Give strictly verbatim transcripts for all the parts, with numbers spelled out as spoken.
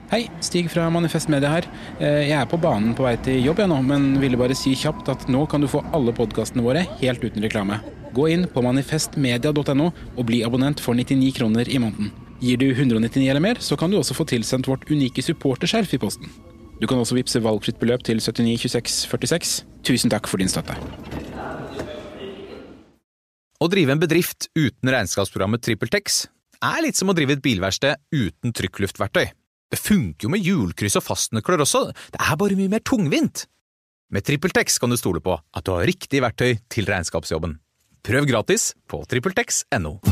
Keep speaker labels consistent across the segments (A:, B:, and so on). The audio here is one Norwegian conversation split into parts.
A: Hei, Stig fra Manifest Media her. Jeg er på banen på vei til jobb jeg nå, men ville bare si kjapt at nå kan du få alle podcastene våre helt uten reklame. Gå inn på manifestmedia punktum no og bli abonnent for nittini kroner i måneden. Gir du hundre og nittini eller mer, så kan du også få tilsendt vårt unike supporterskjerf i posten. Du kan også vipse valgfritt beløp til syttini tjueseks førtiseks. Tusen takk for din støtte.
B: Å drive en bedrift uten regnskapsprogrammet TrippelTex er litt som å drive et bilverksted uten trykkluftverktøy. Det funker jo med hjulkryss og fastnøkler også, det er bare mye mer tungvint. Med TrippelTex kan du stole på at du har riktig verktøy til regnskapsjobben. Prøv gratis på trippeltex punktum no.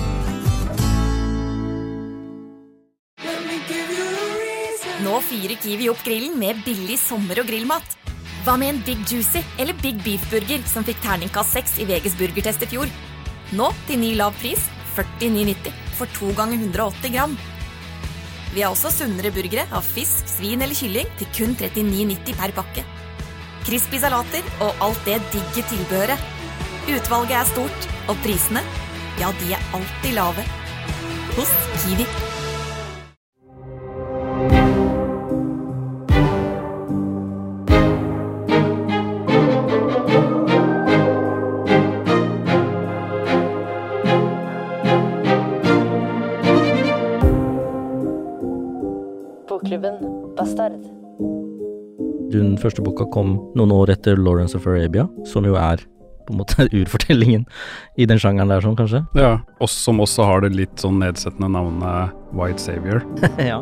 C: Nå fyrer Kiwi opp grillen med billig sommer- og grillmat. Hva med en Big Juicy eller Big Beef Burger som fikk terningkast seks i V G's burgertest i fjor? Nå til ny lav pris, førtini nitti for to ganger hundre og åtti gram. Vi har også sunnere burgere av fisk, svin eller kylling til kun trettini nitti per pakke. Crispy salater og alt det digge tilbehøret. Utvalget er stort, og prisene, ja, de er alltid lave. Hos Kiwi.
D: Bokklubben Bastard.
E: Den første boka kom noen år etter Lawrence of Arabia, som jo er på en måte urfortellingen i den sjangeren der sånn, kanskje.
F: Ja, oss som også har det litt sånn nedsettende navnet White Savior.
E: Ja.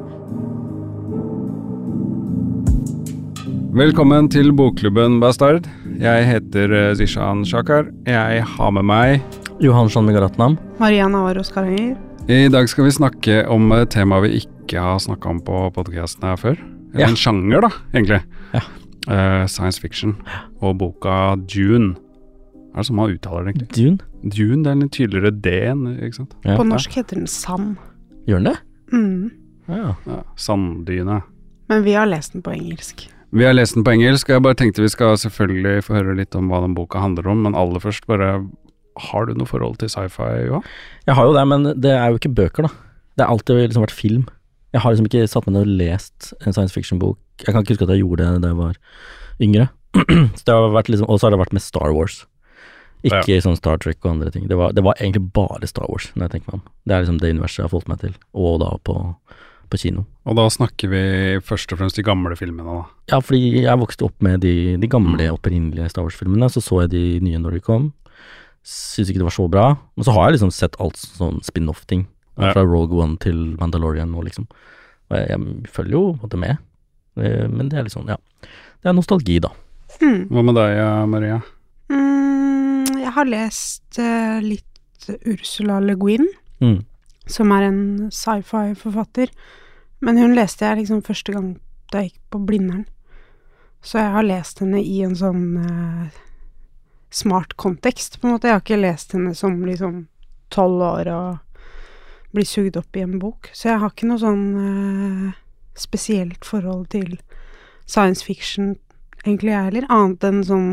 F: Velkommen til Bokklubben Bastard. Jeg heter Zishan Shakar. Jeg har med meg
E: Johan Shanmigaratnam.
G: Maria Navarro Skaranger.
F: I dag skal vi snakke om et tema vi ikke har snakket om på podcasten her før. Eller
E: Ja.
F: en sjanger da, egentlig.
E: Ja.
F: Uh, science fiction. Og boka Dune. Er det sånn man uttaler det egentlig?
E: Dune?
F: Dune, det er en tydeligere D-en, ikke sant?
E: Ja.
G: På norsk heter den Sand.
E: Gjør den det?
G: Mm.
E: Ja.
F: Ja, sanddyne.
G: Men vi har lest den på engelsk.
F: Vi har lest den på engelsk, og jeg bare tenkte vi skal selvfølgelig få høre litt om hva den boka handler om, men aller først bare, har du noe forhold til sci-fi, Johan?
E: Jeg har jo det, men det er jo ikke bøker da. Det har alltid liksom vært film. Jeg har liksom ikke satt meg ned og lest en science fiction-bok. Jeg kan ikke huske at jeg gjorde det da jeg var yngre. Så det har vært liksom, og så har det vært med Star Wars. Ikke
F: Ja.
E: sånn Star Trek og andre ting. Det var, det var egentlig bare Star Wars, når jeg tenker meg om. Det er liksom det universet jeg har fått meg til, og da på, på kino.
F: Og da snakker vi først og fremst de gamle filmene da.
E: Ja, fordi jeg vokste opp med de, de gamle opprinnelige Star Wars-filmene, så så jeg de nye når de kom. Synes ikke det var så bra. Men så har jeg liksom sett alt sånn spin-off-ting.
F: Ja.
E: Fra Rogue One til Mandalorian og liksom. Og jeg, jeg følger jo på en måte med. Eh, Men det er litt sånn, ja. Det er nostalgi da.
G: Mm.
F: Hva med deg, Maria?
G: Mm, jeg har lest eh, litt Ursula Le Guin,
E: Mm.
G: som er en sci-fi-forfatter. Men hun leste jeg liksom første gang da jeg gikk på Blindern. Så jeg har lest henne i en sånn eh, smart kontekst, på en måte. Jeg har ikke lest henne som liksom tolv år og blir sugd opp i en bok. Så jeg har ikke noe sånn eh, spesielt forhold til science fiction, egentlig jeg heller, annet enn sånn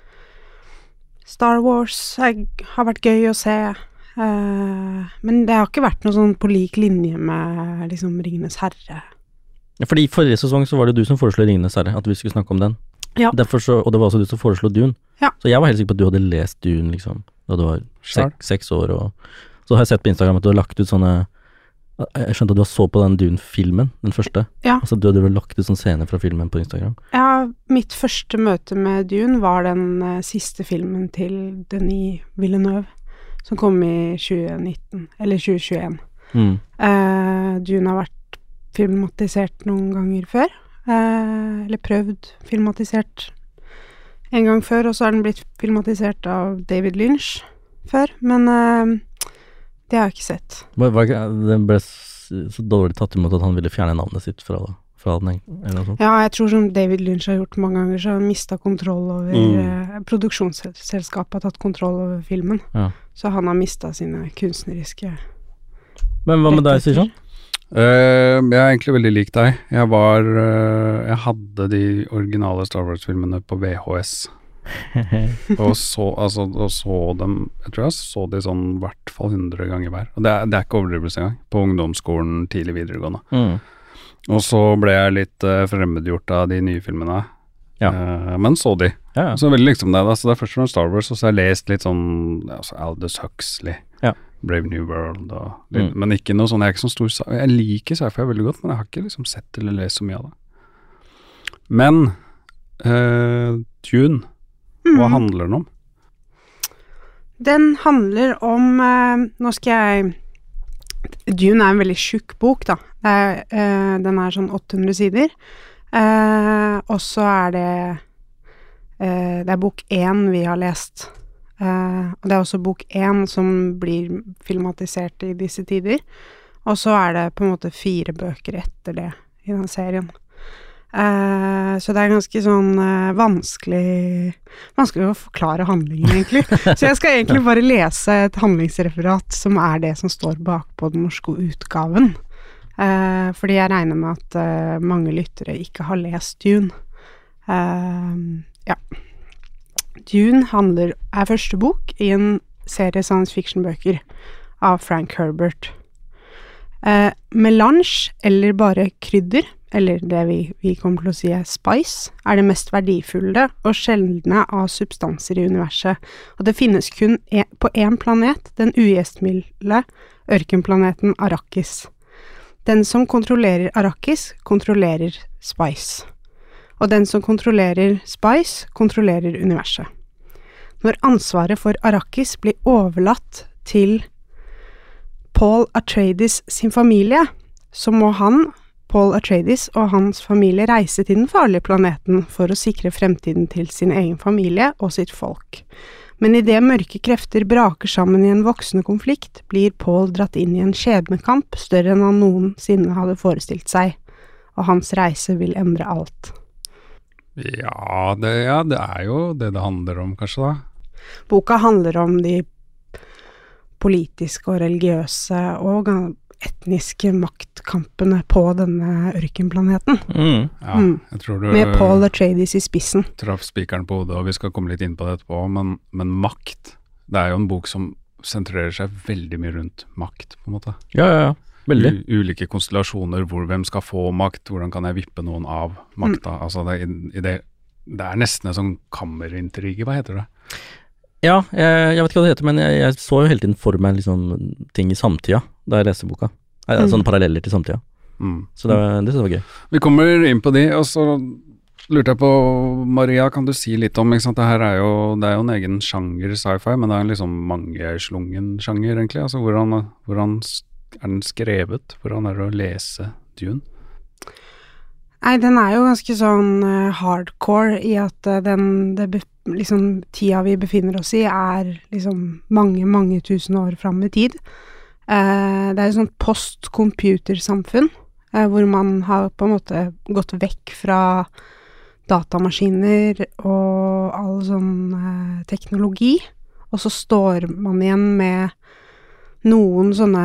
G: Star Wars er, har vært gøy å se, eh, men det har ikke vært noe sånn på lik linje med liksom Ringenes Herre.
E: Ja, fordi i forrige sesong så var det du som foreslo Ringenes Herre, at vi skulle snakke om den.
G: Ja.
E: Derfor så, og det var også du som foreslo Dune.
G: Ja.
E: Så jeg var helt sikker på at du hadde lest Dune liksom, da du var
F: Selv.
E: sek, seks år. Og så har jeg sett på Instagram at du har lagt ut sånne, jeg skjønte at du har så på den Dune-filmen, den første.
G: Ja.
E: Altså du hadde vel lagt ut sånne scener fra filmen på Instagram.
G: Ja, mitt første møte med Dune var den eh, siste filmen til Denis Villeneuve, som kom i tjue nitten, eller tjue tjueen.
E: Mm.
G: Eh, Dune har vært filmatisert noen ganger før, eh, eller prøvd filmatisert en gang før, og så er den blitt filmatisert av David Lynch før, men eh, det har jeg ikke sett.
E: Var, var, ikke- det ble s- så dårlig tatt imot at han ville fjerne navnet sitt fra, fra den, eller noe sånt.
G: Ja, jeg tror som David Lynch har gjort mange ganger, så har han mistet kontroll over,
F: Mm.
G: eh, produksjonsselskapet har tatt kontroll over filmen,
E: Ja.
G: så han har mistet sine kunstneriske
E: Men hva med deg,
G: rettigheter.
E: Sishan?
F: Uh, jeg er egentlig veldig lik deg. Jeg var uh, Jeg hadde de originale Star Wars-filmene på V H S. og, så, altså, og så dem Jeg tror jeg så de sånn i hvert fall hundre ganger hver. Og det er, det er ikke overdrivelse engang. På ungdomsskolen, tidlig videregående.
E: Mm.
F: Og så ble jeg litt uh, fremmedgjort av de nye filmene.
E: Ja.
F: Uh, men så de.
E: Ja, ja.
F: Så veldig liksom det, da. Så det er først og fremst Star Wars, og så har jeg lest litt sånn altså Aldous Huxley,
E: Ja.
F: Brave New World, og litt,
E: Mm.
F: men ikke noe sånn, jeg er ikke sånn stor sci- Jeg liker sci-fi veldig godt, men jeg har ikke liksom sett eller lest så mye av det. Men uh, Dune, hva
G: Mhm.
F: handler den om?
G: Den handler om eh, Nå skal jeg Dune er en veldig tjukk bok, da. Det er, eh, den er sånn åtte hundre sider. Eh, og så er det eh, Det er bok én vi har lest. Eh, og det er også bok én som blir filmatisert i disse tider. Og så er det på en måte fire bøker etter det i den serien. Eh, så det er ganske sånn eh, vanskelig Vanskelig å forklare handlingen, egentlig. Så jeg skal egentlig bare lese et handlingsreferat som er det som står bak på den norske utgaven. Eh, fordi jeg regner med at eh, mange lyttere ikke har lest Dune. Eh, ja. Dune handler, er første bok i en serie science fiction-bøker av Frank Herbert. Eh, melange, eller bare krydder, eller det vi, vi kommer til å si er spice, er det mest verdifulle og sjeldne av substanser i universet, og det finnes kun e på én planet, den ugjestmilde ørkenplaneten Arrakis. Den som kontrollerer Arrakis, kontrollerer spice. Og den som kontrollerer spice, kontrollerer universet. Når ansvaret for Arrakis blir overlatt til Paul Atreides sin familie, så må han, Paul Atreides og hans familie reise til den farlige planeten for å sikre fremtiden til sin egen familie og sitt folk. Men i det mørke krefter braker sammen i en voksende konflikt, blir Paul dratt inn i en skjebnekamp større enn han noensinne hadde forestilt seg, og hans reise vil endre alt.
F: Ja det, ja, det er jo det det handler om, kanskje da.
G: Boka handler om de politiske og religiøse og etniske maktkampene på denne ørkenplaneten.
E: Mm.
F: Ja,
G: Mm.
F: jeg tror du
G: Med Paul Atreides i spissen.
F: traff spikeren på hodet, og vi skal komme litt inn på det etterpå, men, men makt, det er jo en bok som sentrerer seg veldig mye rundt makt, på en måte.
E: Ja, ja, ja. Veldig.
F: U ulike konstellasjoner, hvor hvem skal få makt, hvordan kan jeg vippe noen av makta, altså det, i, i det, det er nesten en sånn kammerintrige, hva heter det?
E: Ja, jeg, jeg vet ikke hva det heter, men jeg, jeg så jo hele tiden for meg liksom ting i samtida da jeg leste boka. Eh,
G: Mm.
E: Sånne paralleller til samtida.
F: Mm.
E: Så det, det synes jeg var gøy.
F: Vi kommer inn på de, og så lurte jeg på, Maria, kan du si litt om, ikke sant, det her er jo, det er jo en egen sjanger sci-fi, men det er en liksom mangeslungen sjanger egentlig, altså hvordan, hvordan er den skrevet, hvordan er det å lese Dune?
G: Nei, den er jo ganske sånn uh, hardcore i at uh, den, det bef liksom, tida vi befinner oss i er liksom mange, mange tusen år fram i tid. Uh, det er et sånt post-computersamfunn, uh, hvor man har på en måte gått vekk fra datamaskiner og all sånn uh, teknologi, og så står man igjen med noen sånne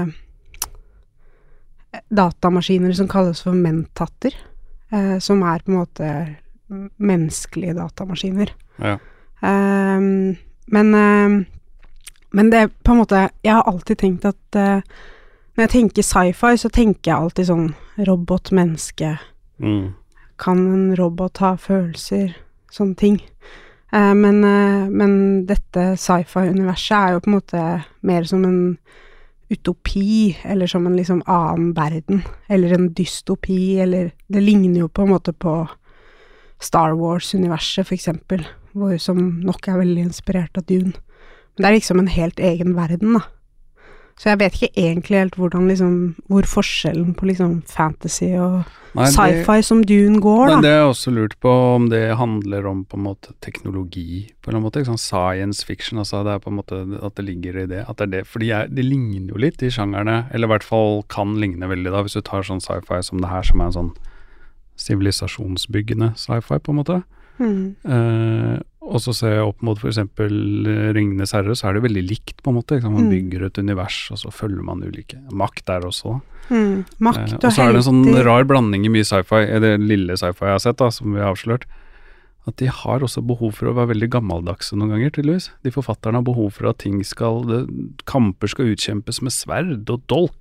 G: datamaskiner som kalles for mentatter, eh, som er på en måte menneskelige datamaskiner.
F: Ja.
G: Um, men, um, men det er på en måte, jeg har alltid tenkt at uh, når jeg tenker sci-fi, så tenker jeg alltid sånn robot-menneske.
F: Mm.
G: Kan en robot ha følelser? Sånne ting. Uh, men, uh, men dette sci-fi-universet er jo på en måte mer som en utopi, eller som en liksom annen verden, eller en dystopi, eller det ligner jo på en måte på Star Wars-universet, for eksempel, hvor, som nok er veldig inspirert av Dune. Men det er liksom en helt egen verden, da. Så jeg vet ikke egentlig helt hvordan liksom, hvor forskjellen på liksom fantasy og
F: Nei, det-
G: sci-fi som Dune går,
F: Men
G: da.
F: det er også lurt på om det handler om på en måte teknologi, på en eller annen måte, ikke sånn science fiction, altså det er på en måte at det ligger i det, at det er det, fordi jeg, det ligner jo litt i sjangerne, eller i hvert fall kan ligne veldig da, hvis du tar sånn sci-fi som det her, som er en sånn sivilisasjonsbyggende sci-fi på en måte.
G: Mm.
F: Eh, og så ser jeg opp mot for eksempel Ringenes herre, så er det veldig likt på en måte, ikke sant? Man
G: Mm.
F: bygger et univers, og så følger man ulike. Makt der også da.
G: Mm. Makt
F: Eh,
G: og
F: og så er det en sånn
G: helter.
F: rar blanding i mye sci-fi, i det lille sci-fi jeg har sett da, som vi har avslørt, at de har også behov for å være veldig gammeldagse noen ganger, tydeligvis. De forfatterne har behov for at ting skal, det, kamper skal utkjempes med sverd og dolk.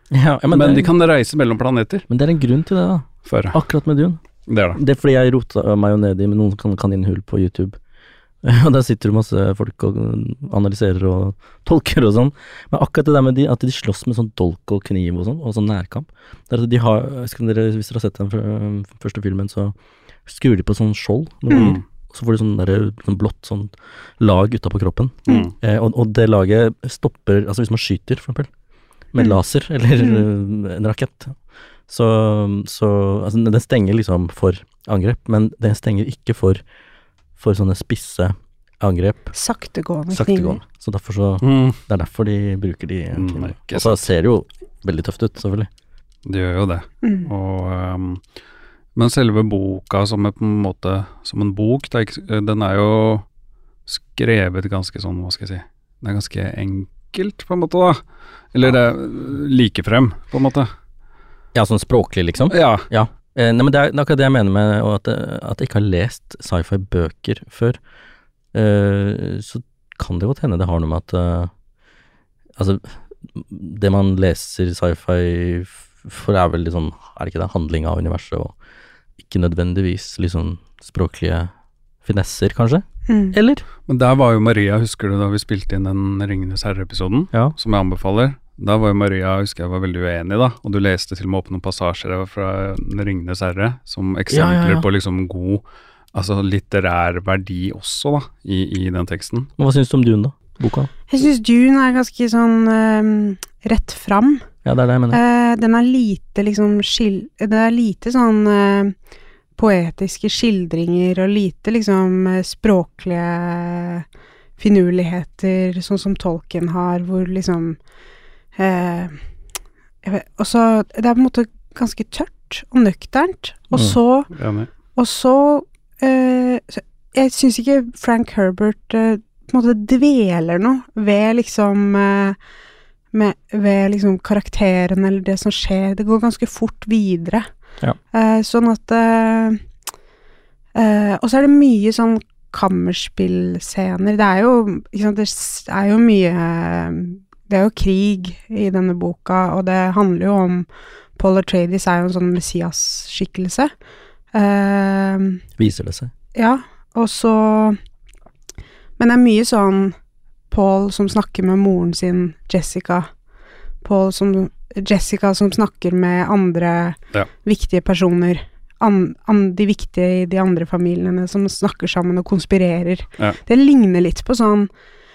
E: Ja, ja, men
F: men
E: det,
F: de kan reise mellom planeter.
E: Men det er en grunn til det, da.
F: Før.
E: Akkurat med Dune.
F: Det er det.
E: Det er fordi jeg rota meg jo ned i med noen kan, kaninhull på YouTube. Og der sitter jo masse folk og analyserer og tolker og sånn. Men akkurat det der med de, at de slåss med sånn dolk og kniv og sånn, og sånn nærkamp. Det er at de har, skal dere, hvis dere har sett den første filmen, så skrur de på sånn skjold noen ganger.
F: Mm.
E: Så får de sånn, der, sånn blått sånn lag utenpå kroppen.
F: Mm.
E: Eh, og, og det laget stopper, altså hvis man skyter for eksempel, med
G: Mm.
E: laser eller
G: Mm.
E: uh, en rakett, så, så altså, den stenger liksom for angrep, men den stenger ikke for, for sånne spisse angrep.
G: Saktegående kniver.
E: Saktegående. Så derfor så,
F: Mm.
E: det er derfor de bruker de
F: Mm,
E: knivene.
F: ikke
E: Og så ser det jo veldig tøft ut, selvfølgelig.
F: Det gjør jo det.
G: Mm.
F: Og, um, men selve boka som er på en måte som en bok, det er ikke, den er jo skrevet ganske sånn, hva skal jeg si, det er ganske enkelt på en måte da. Eller det er likefrem på en måte.
E: Ja, sånn språklig liksom.
F: Ja.
E: Ja. Eh, nei, men det er, det er akkurat det jeg mener med og at, at jeg ikke har lest sci-fi-bøker før. Eh, så kan det godt hende det har noe med at eh, altså, det man leser sci-fi for er vel litt sånn, er det ikke det, handling av universet og ikke nødvendigvis liksom språklige finesser, kanskje?
G: Mm.
E: Eller?
F: Men der var jo Maria, husker du da vi spilte inn den Ringenes herre-episoden,
E: Ja.
F: som jeg anbefaler? Da var jo Maria, husker jeg var veldig uenig da, og du leste til og med opp noen passasjer fra Ringenes herre, som eksempler
E: Ja, ja, ja.
F: på liksom god, altså litterær verdi også da, i, i den teksten.
E: Men hva synes du om Dune da, boka?
G: Jeg synes Dune er ganske sånn um, rett fram.
E: Ja, det er det jeg mener.
G: Eh, den er lite liksom skil... Det er lite sånn eh, poetiske skildringer og lite liksom eh, språklige finurligheter, sånn som Tolkien har, hvor liksom eh, jeg vet, og så det er på en måte ganske tørt og nøkternt, og
E: Mm.
G: så
F: Enig.
G: og så, eh, så jeg synes ikke Frank Herbert eh, på en måte dveler noe ved liksom eh, med, ved liksom karakteren eller det som skjer. Det går ganske fort videre.
E: Ja.
G: Eh, sånn at eh, eh, og så er det mye sånn kammerspillscener. Det er jo, ikke sant, det s- er jo mye det er jo krig i denne boka, og det handler jo om Paul Atreides er jo en sånn messias-skikkelse. Eh,
E: Viser det seg?
G: ja, og så men det er mye sånn Paul som snakker med moren sin, Jessica. Paul som Jessica som snakker med andre
F: Ja.
G: viktige personer. An, an, de viktige i de andre familiene som snakker sammen og konspirerer.
F: Ja.
G: Det ligner litt på sånn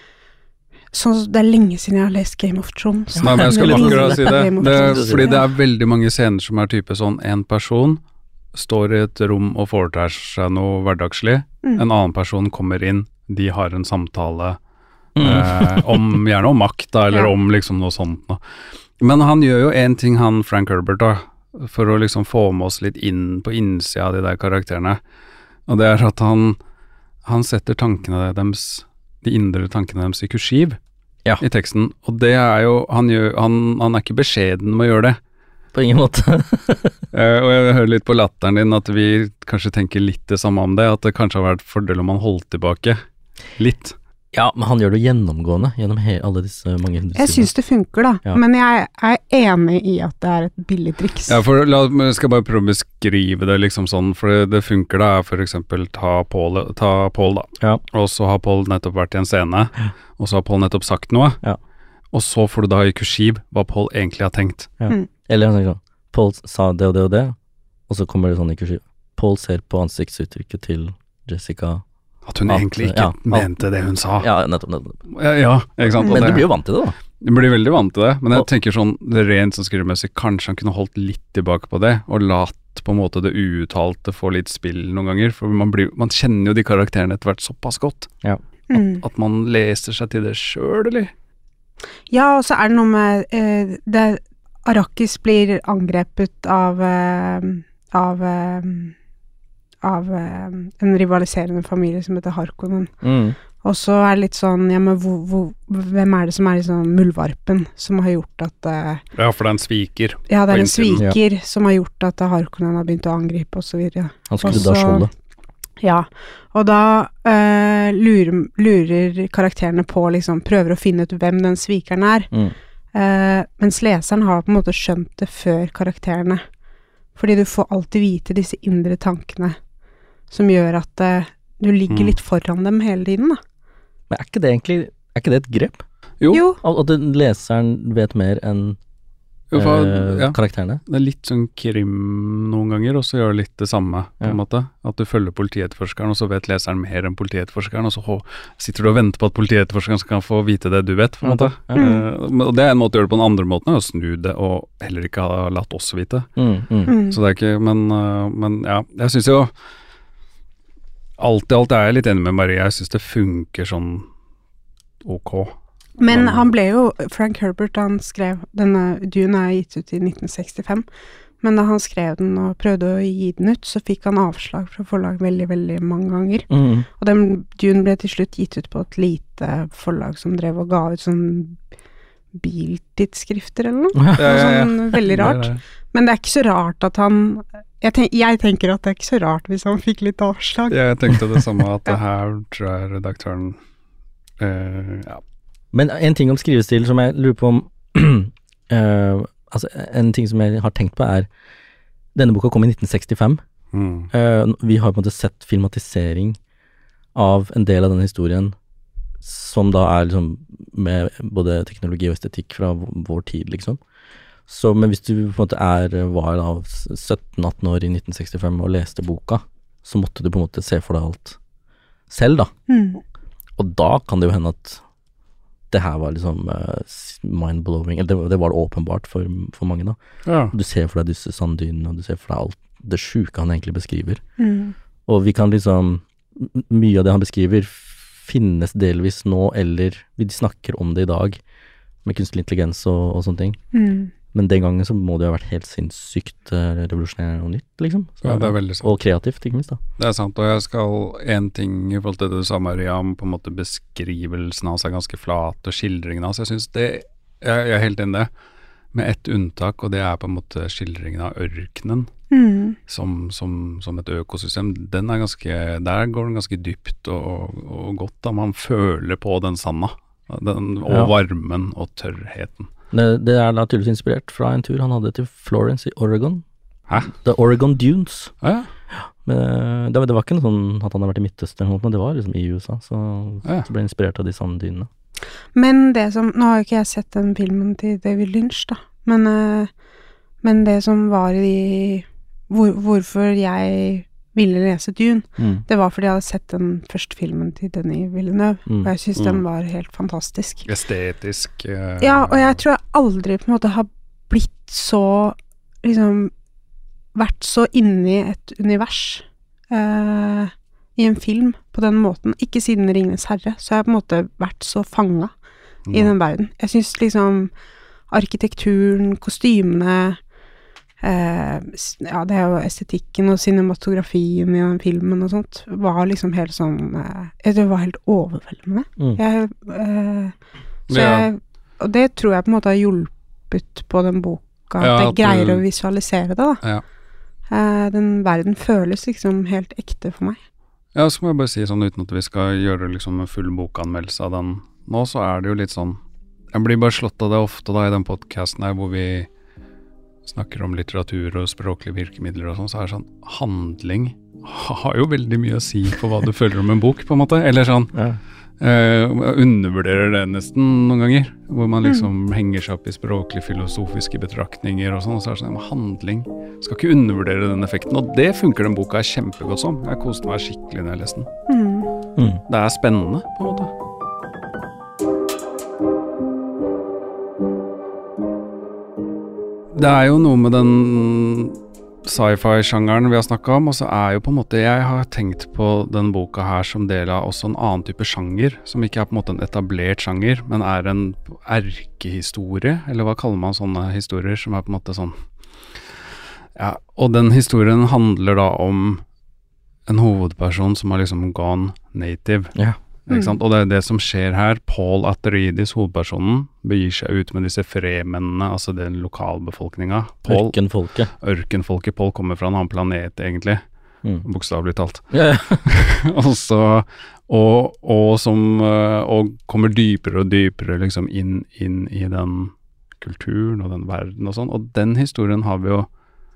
G: Sånn Det er lenge siden jeg har lest Game of Thrones.
F: Nei, men jeg skulle
G: Det ligner
F: akkurat
G: litt
F: si
G: på
F: det.
G: Game of
F: det er,
G: Thrones.
F: fordi det er veldig mange scener som er type sånn, en person står i et rom og foretar seg noe hverdagslig,
G: Mm.
F: en annen person kommer inn, de har en samtale
E: Mm.
F: eh, om, gjerne om makt da, eller
G: Ja.
F: om liksom noe sånt da. Men han gjør jo en ting, han Frank Herbert da, for å liksom få med oss litt inn på innsida av de der karakterene, og det er at han, han setter tankene deres, de indre tankene deres i kursiv,
E: Ja.
F: i teksten, og det er jo, han, gjør, han, han er ikke beskjeden med å gjøre det.
E: På ingen måte.
F: Eh, og jeg hører litt på latteren din at vi kanskje tenker litt det samme om det, at det kanskje har vært fordel om han holdt tilbake litt.
E: Ja, men han gjør det jo gjennomgående gjennom he alle disse mange hundre
G: Jeg syns det funker, da.
E: Ja.
G: Men jeg er enig i at det er et billig triks.
F: Ja, for la, jeg skal bare prøve å beskrive det liksom sånn, for det, det funker da, for eksempel ta Paul, ta Paul da,
E: Ja.
F: og så har Paul nettopp vært i en scene, og så har Paul nettopp sagt noe,
E: Ja.
F: og så får du da i kursiv hva Paul egentlig har tenkt.
E: Ja.
G: Mm.
E: Eller han sier sånn, Paul sa det og det og det, og så kommer det sånn i kursiv. Paul ser på ansiktsuttrykket til Jessica.
F: At hun
E: At-
F: egentlig ikke
E: ja, at-
F: mente det hun sa.
E: Ja, nettopp, nettopp.
F: Ja, ja, ikke sant? Og
E: Men
F: det-
E: du blir jo vant til det, da.
F: Du blir veldig vant til det, men jeg
E: Og-
F: tenker sånn rent sånn skrivemessig, kanskje han kunne holdt litt tilbake på det, og latt på en måte det uuttalte få litt spill noen ganger, for man, blir, man kjenner jo de karakterene etter hvert såpass godt,
G: Mm.
F: at man leser seg til det sjøl, eller?
G: Ja, og så er det noe med eh, det, Arrakis blir angrepet av eh, av eh, av eh, en rivaliserende familie som heter Harkonnen.
E: Mm.
G: Og så er det litt sånn, ja, men hvor, hvor, hvem er det som er liksom muldvarpen som har gjort at eh,
F: Ja, for det er en sviker.
G: ja, det
F: På
G: er en
F: innsiden.
G: sviker som har gjort at Harkonnen har begynt å angripe, og så videre.
E: Han skulle
G: Og
E: da
G: så-
E: skjoldet.
G: Ja, og da eh, lurer, lurer karakterene på, liksom, prøver å finne ut hvem den svikeren er.
E: Mm.
G: Eh, mens leseren har på en måte skjønt det før karakterene. Fordi du får alltid vite disse indre tankene som gjør at eh, du ligger
F: Mm.
G: litt foran dem hele tiden, da.
E: Men er ikke det egentlig, er ikke det et grep?
F: Jo,
G: Jo,
E: At at den leseren vet mer enn
F: jo for,
E: eh,
F: ja,
E: karakterene?
F: det er litt sånn krim noen ganger, og så gjør det litt det samme, på en
E: Ja.
F: måte. At du følger politietterforskeren, og så vet leseren mer enn politietterforskeren, og så hå, sitter du og venter på at politietterforskeren skal få vite det du vet, på en måte.
E: Ja.
F: Eh, men- og det er en måte å gjøre det på. Den andre måten er å snu det, og heller ikke ha latt oss vite.
E: Mm, mm.
G: mm.
F: Så det er ikke, men, øh, men ja, jeg synes jo alt i alt er jeg litt enig med Marie, jeg synes det funker sånn ok.
G: Men
F: Men-
G: han ble jo, Frank Herbert, han skrev, denne Dune er gitt ut i nitten sekstifem, men da han skrev den og prøvde å gi den ut, så fikk han avslag fra forlag veldig, veldig mange ganger.
E: Mm.
G: Og den Dune ble til slutt gitt ut på et lite forlag som drev og ga ut sånn biltidsskrifter eller noe.
E: Ja,
G: Noe sånn veldig rart.
F: Det er-
G: Men det er ikke så rart at han jeg, tenk, jeg tenker at det er ikke så rart hvis han fikk litt avslag.
F: Jeg tenkte det samme, at det her tror jeg redaktøren øh, ja.
E: Men en ting om skrivestil som jeg lurer på om eh, altså en ting som jeg har tenkt på er denne boka kom i nitten sekstifem.
F: Mm.
E: Eh, vi har på en måte sett filmatisering av en del av den historien som da er liksom med både teknologi og estetikk fra v- vår tid, liksom. Så, men hvis du på en måte er, var da sytten atten år i nitten sekstifem og leste boka, så måtte du på en måte se for deg alt selv, da.
G: Mm.
E: Og da kan det jo hende at det her var liksom uh, mind-blowing, eller det, det var det åpenbart for, for mange, da.
F: Ja.
E: Du ser for deg disse sanddynene, og du ser for deg alt det sjuke han egentlig beskriver.
G: Mm.
E: Og vi kan liksom, m- mye av det han beskriver finnes delvis nå, eller vi snakker om det i dag, med kunstig intelligens og, og sånne ting.
G: Mm.
E: Men den gangen så må det jo ha vært helt sinnssykt uh, revolusjonerende og nytt, liksom. Så,
F: Ja, det er veldig sant.
E: og kreativt, ikke minst, da.
F: Det er sant, og jeg skal en ting i forhold til det du sa, Maria, om på en måte beskrivelsen hans er ganske flat, og skildringen hans, jeg synes det, jeg, jeg er helt enig i det, med ett unntak, og det er på en måte skildringen av ørkenen,
G: Mm.
F: som, som, som et økosystem. Den er ganske, der går den ganske dypt og, og godt, da man føler på den sanda, den, og
E: Ja.
F: varmen og tørrheten.
E: Det, det er da tydeligvis inspirert fra en tur han hadde til Florence i Oregon.
F: Hæ?
E: The Oregon Dunes.
F: Ja, ja.
E: Men eh, det, var- det var ikke noe sånn at han hadde vært i Midtøsten, eller noe, men det var liksom i U S A, så,
F: Ja.
E: så ble jeg inspirert av de sanddynene.
G: Men det som, nå har jo ikke jeg sett den filmen til David Lynch da, men, eh, men det som var i, hvor, hvorfor jeg ville lese Dune,
E: Mm.
G: det var fordi jeg hadde sett den første filmen til Denis Villeneuve,
E: Mm.
G: og jeg synes
F: Mm.
G: den var helt fantastisk.
F: Estetisk. eh,
G: Ja, og jeg tror jeg aldri på en måte har blitt så, liksom, vært så inne i et univers eh, i en film på den måten. Ikke siden Ringenes herre, så har jeg på en måte vært så fanget i den verden. Jeg synes liksom arkitekturen, kostymene, eh, s- ja, det er jo estetikken og cinematografien i den filmen og sånt, var liksom helt sånn, eh, det var helt overveldende.
E: Mm.
G: Jeg, eh, så
F: Ja.
G: jeg, og det tror jeg på en måte har hjulpet på den boka, at
F: Ja,
G: jeg
F: at du-
G: greier å visualisere det da.
F: Ja.
G: Eh, den verden føles liksom helt ekte for meg.
F: Ja, så må jeg bare si sånn, uten at vi skal gjøre liksom en full bokanmeldelse av den nå, så er det jo litt sånn, jeg blir bare slått av det ofte da i den podcasten her, hvor vi snakker om litteratur og språklige virkemidler og sånn, så er det sånn, handling har jo veldig mye å si på hva du føler om en bok, på en måte, eller sånn,
E: Ja.
F: eh, jeg undervurderer det nesten noen ganger, hvor man liksom henger seg opp i språklige, filosofiske betraktninger og sånn, og så er det sånn, ja, men handling, skal ikke undervurdere den effekten, og det funker den boka kjempegodt som. Jeg koste meg skikkelig når jeg leste den.
G: Mm.
E: Mm.
F: Det er spennende, på en måte. Det er jo noe med den sci-fi-sjangeren vi har snakket om, og så er jo på en måte, jeg har tenkt på den boka her som del av også en annen type sjanger, som ikke er på en måte en etablert sjanger, men er en erkehistorie, eller hva kaller man sånne historier, som er på en måte sånn, ja, og den historien handler da om en hovedperson som har liksom gone native.
E: Ja.
F: Ikke sant? Og det er det som skjer her. Paul Atreides, hovedpersonen, begir seg ut med disse fremennene, altså den lokalbefolkninga. Paul,
E: Ørkenfolket.
F: ørkenfolket. Paul kommer fra en annen planet, egentlig.
E: Mm.
F: Bokstavelig talt.
E: Ja, ja.
F: og så og, og som øh, og kommer dypere og dypere liksom inn, inn i den kulturen og den verden og sånn, og den historien har vi jo,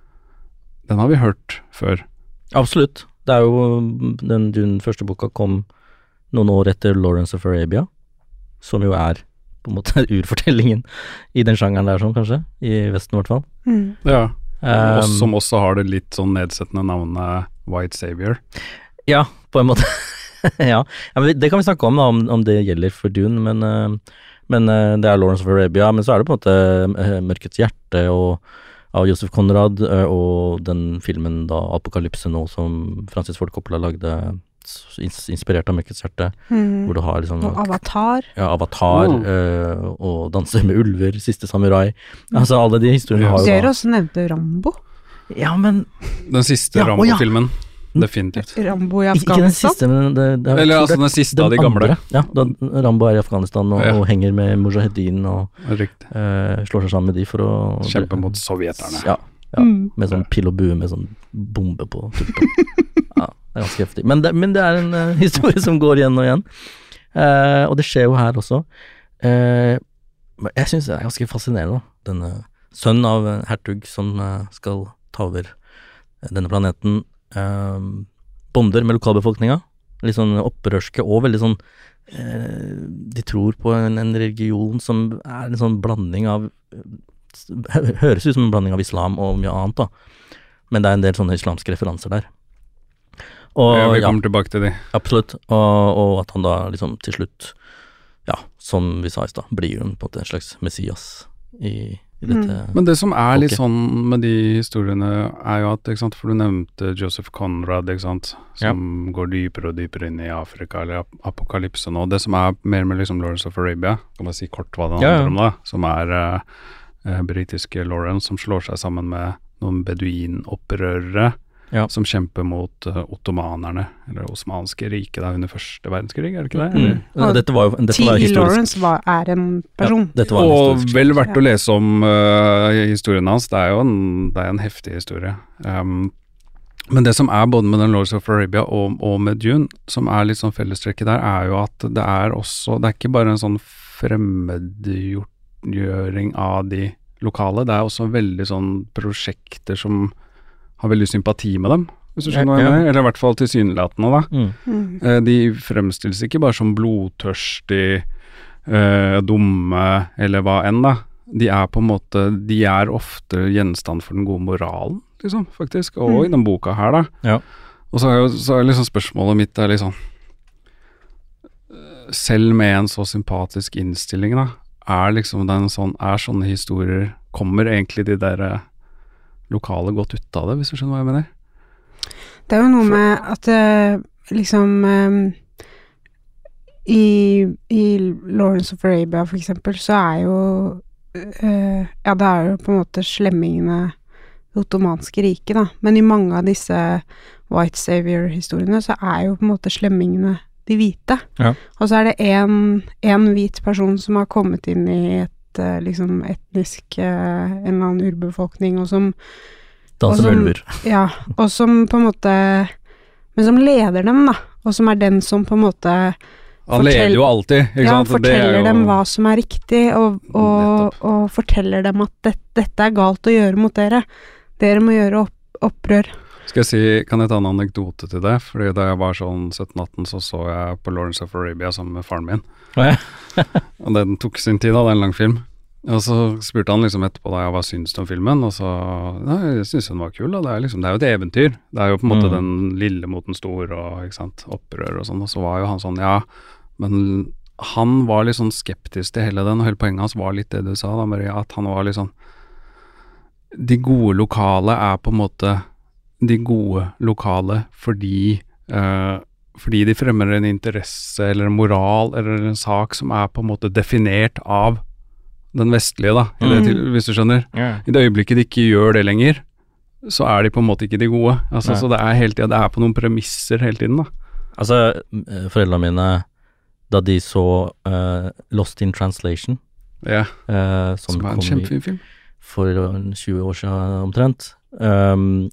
F: den har vi hørt før.
E: Absolutt. Det er jo, den, den første boka kom noen år etter Lawrence of Arabia, som jo er på en måte urfortellingen i den sjangeren der sånn, kanskje, i Vesten i hvert fall.
G: Mm.
F: Ja,
E: Um,
F: og som også har det litt sånn nedsettende navnet White Savior.
E: Ja, på en måte. ja. ja, men det kan vi snakke om da, om, om det gjelder for Dune, men, uh, men uh, det er Lawrence of Arabia, men så er det på en måte uh, Mørkets hjerte og, av Joseph Conrad, uh, og den filmen da, Apokalypse nå, som Francis Ford Coppola lagde, inspirert av Mørkets hjerte,
G: Mm.
E: hvor du har liksom
G: Og Avatar.
E: ja, Avatar,
F: Mm.
E: uh, og Danser med ulver, Siste samurai, altså alle de historiene har jo
G: Dere
E: da
G: også nevnte Rambo.
E: ja, men
F: Den siste
E: Ja, å,
F: Rambo-filmen, definitivt.
G: Rambo i
E: ikke den
G: Afghanistan.
E: siste, men det, det er,
F: Eller
E: jeg tror
F: altså
E: det er
F: den siste av de
E: den
F: gamle.
E: andre. Ja, da Rambo er i Afghanistan og,
F: Ja.
E: og henger med Mujahedin og
F: Riktig.
E: uh, slår seg sammen med de for å
F: Kjempe mot sovjeterne.
E: Ja, ja
G: Mm.
E: med sånn pil og bue med sånn bombe på tuppen. Ja, det er ganske heftig. Men det, men det er en uh, historie som går igjen og igjen. Uh, og det skjer jo her også. Uh, men jeg synes det er ganske fascinerende, da. Denne sønnen av en hertug som uh, skal ta over denne planeten, uh, bonder med lokalbefolkninga. Litt sånn opprørske og veldig sånn uh, de tror på en, en religion som er en sånn blanding av hø- høres ut som en blanding av islam og mye annet, da. Men det er en del sånne islamske referanser der. Og,
F: Ja, vi
E: ja,
F: kommer tilbake til de.
E: absolutt. Og, og at han da liksom til slutt, ja, som vi sa i stad, blir jo på en måte en slags messias i, i dette.
F: Men det som er litt
E: Ok.
F: sånn med de historiene, er jo at, ikke sant, for du nevnte Joseph Conrad, ikke sant, som går dypere og dypere inn i Afrika, eller ap apokalypse nå. Det som er mer med liksom Lawrence of Arabia, kan man si kort hva det
E: Ja, ja.
F: handler om da, som er uh, uh, britiske Lawrence, som slår seg sammen med noen beduinopprørere,
E: Ja.
F: som kjemper mot uh, ottomanerne, eller osmanske riket da, under første verdenskrig, er det ikke det?
E: Mm.
F: Eller?
E: Ja, dette var jo dette
G: T.
E: var
G: E.
E: historisk.
G: Lawrence var, er en person.
E: Ja, dette var en
F: Og
E: historisk.
F: vel verdt å lese om uh, historien hans. Det er jo en, det er en heftig historie. Um, men det som er både med den Lords of Arabia og, og med Dune, som er litt sånn fellestrekket der, er jo at det er også, det er ikke bare en sånn fremmedgjøring av de lokale, det er også veldig sånn prosjekter som har veldig sympati med dem, hvis du skjønner hva jeg
E: Ja, ja.
F: mener, eller i hvert fall tilsynelatende da.
E: Mm.
G: Mm.
F: Eh, De fremstilles ikke bare som blodtørstig, eh, dumme, eller hva enn da. De er på en måte, de er ofte gjenstand for den gode moralen, liksom, faktisk, og i den boka her da.
E: Ja.
F: Og så er jo så er liksom spørsmålet mitt er liksom, eh, selv med en så sympatisk innstilling da, er liksom den sånn, er sånne historier, kommer egentlig de der eh, lokale godt ut av det, hvis du skjønner hva jeg mener?
G: Det er jo noe med at eh, liksom eh, i, i Lawrence of Arabia for eksempel, så er jo eh, ja, det er jo på en måte slemmingene det ottomanske riket, da. Men i mange av disse White Savior-historiene så er jo på en måte slemmingene de hvite.
E: Ja.
G: Og så er det en, en hvit person som har kommet inn i et eh, liksom etnisk eh, en eller annen urbefolkning, og som
E: Danser
G: og
E: med
G: som-
E: ulver.
G: ja, og som på en måte men som leder dem, da, og som er den som på en måte
F: Han
G: Fortell-
F: leder jo alltid, ikke
G: ja,
F: sant? Og det er
G: forteller
F: jo-
G: dem hva som er riktig, og, og,
F: Nettopp.
G: og forteller dem at det, dette er galt å gjøre mot dere. Dere må gjøre opp, opprør.
F: Skal jeg si, kan jeg ta en anekdote til det? Fordi da jeg var sånn sytten atten, så så jeg på Lawrence of Arabia sammen med faren min.
E: Ja.
F: Og den tok sin tid da, det er en lang film. Og så spurte han liksom etterpå da jeg var syns om filmen, og så, nei, jeg synes den var kul da, det er liksom, det er jo et eventyr. Det er jo på en måte
E: Mm.
F: den lille mot den store, og ikke sant, opprør og sånn, og så var jo han sånn, ja, men han var litt sånn skeptisk til hele den, og hele poenget hans var litt det du sa da, Maria, at han var litt sånn, de gode lokale er på en måte de gode lokale fordi eh, fordi de fremmer en interesse eller en moral eller en sak som er på en måte definert av den vestlige da, i det
G: Mm.
F: til, hvis du skjønner.
E: Ja.
F: I det øyeblikket de ikke gjør det lenger, så er de på en måte ikke de gode. Altså,
E: Nei.
F: så det er hele tiden, det er på noen premisser hele tiden da.
E: Altså, eh, foreldrene mine, da de så eh, Lost in Translation,
F: Ja,
E: eh, som,
F: som er en
E: kom i,
F: kjempefin film.
E: for en tjue år siden omtrent, ehm,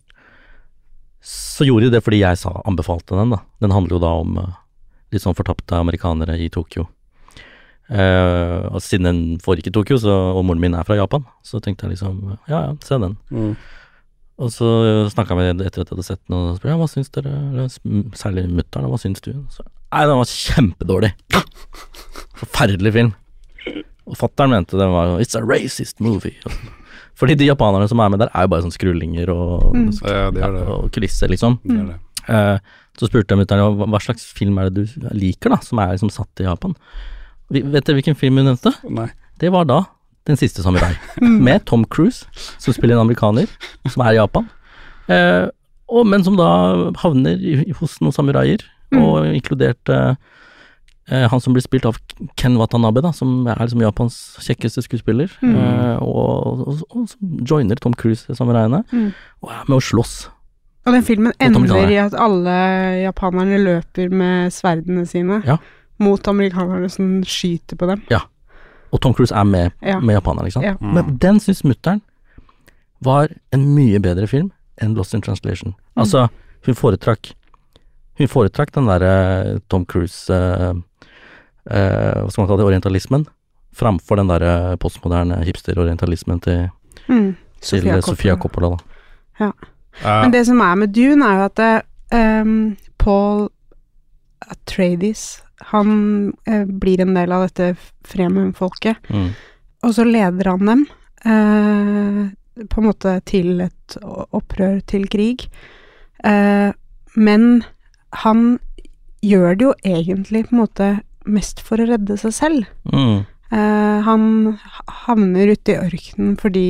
E: så gjorde de det fordi jeg sa, anbefalte den da. Den handler jo da om eh, litt sånn fortapte amerikanere i Tokyo. Uh, og siden den foregikk i Tokyo, så, og moren min er fra Japan, så tenkte jeg liksom, ja, ja, se den.
F: Mm.
E: Og så snakket jeg med etter at jeg hadde sett den, og spurte, ja, hva syns dere, særlig mutteren, hva syns du? Så, nei, den var kjempedårlig. Forferdelig film. Og fatteren mente den var, it's a racist movie. Fordi de japanerne som er med der, er jo bare sånn skrullinger og,
F: mm. ja, de er det.
E: Og kulisser, liksom.
F: De er det.
E: Uh, så spurte jeg mutteren, hva, hva slags film er det du liker da, som er liksom satt i Japan? Vet dere hvilken film hun nevnte?
F: Nei.
E: Det var da Den siste samurai, med Tom Cruise, som spiller en amerikaner, som er i Japan, eh, og, men som da havner i, hos noen samuraier, mm. og inkludert eh, han som blir spilt av Ken Watanabe, da, som er liksom Japans kjekkeste skuespiller, mm. eh, og, og, og som joiner Tom Cruise i samuraiene, mm. og er med å slåss.
G: Og den filmen ender i at alle japanerne løper med sverdene sine, ja. Mot amerikanerne som skyter på dem.
E: Ja. Og Tom Cruise er med, ja. Med japanerne, ikke sant? Ja. Mm. Men den synes mutteren var en mye bedre film enn Lost in Translation. Mm. Altså, hun foretrakk hun foretrakk den der uh, Tom Cruise uh, uh, hva skal man kalle det, orientalismen, framfor den der uh, postmoderne hipster-orientalismen til, mm. til Sofia, Sofia Coppola. Da.
G: Ja. Uh. Men det som er med Dune er jo at det, um, Paul Atreides han eh, blir en del av dette Fremen-folket, mm. og så leder han dem eh, på en måte til et opprør til krig, eh, men han gjør det jo egentlig på en måte mest for å redde seg selv. Mm. Eh, han havner ute i ørkenen fordi